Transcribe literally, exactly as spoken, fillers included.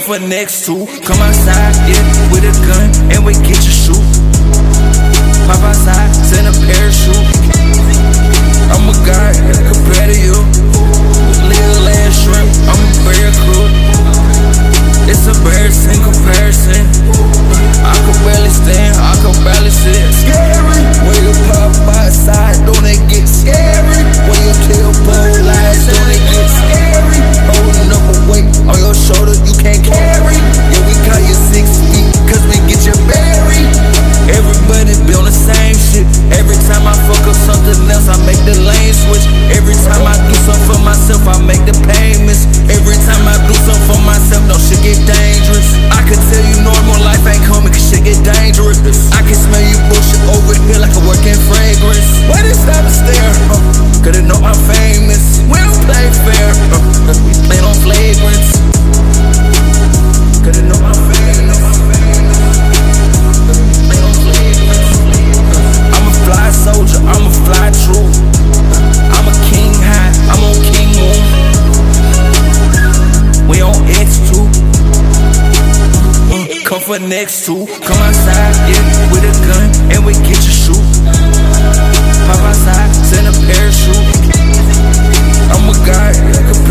for next to. Come outside, yeah, with a gun, and we get you shoot. Pop outside, send a parachute. I'm a guy, compared to you. Little ass shrimp, I'm a barracuda. It's embarrassing comparison. I can barely stand, I can barely sit. Scary. When you pop outside, don't it get scary? When you tell bold lies, don't it get scary? Holding up a weight on your shoulder, you can't carry. Yeah, we call you six feet, cause we get you buried. Everybody be on the same shit. Every time I fuck up something else, I make the lane switch. Every time I do something for myself, I make the payments. Every time I do something for myself, no shit get dangerous. I can tell you normal life ain't coming, cause shit get dangerous. I can smell you bullshit over here like a working fragrance. Why they stop and stare? Uh, cause they know I'm famous. We don't play fair, uh, we play on flagrants. Cause they know I'm famous. I'm a fly soldier, I'm a fly true. I'm a king high, I'm on king moon. We on X two. Mm, come for next two. Come outside, yeah, with a gun, and we get you shoot. Pop outside, send a parachute. I'm a guy,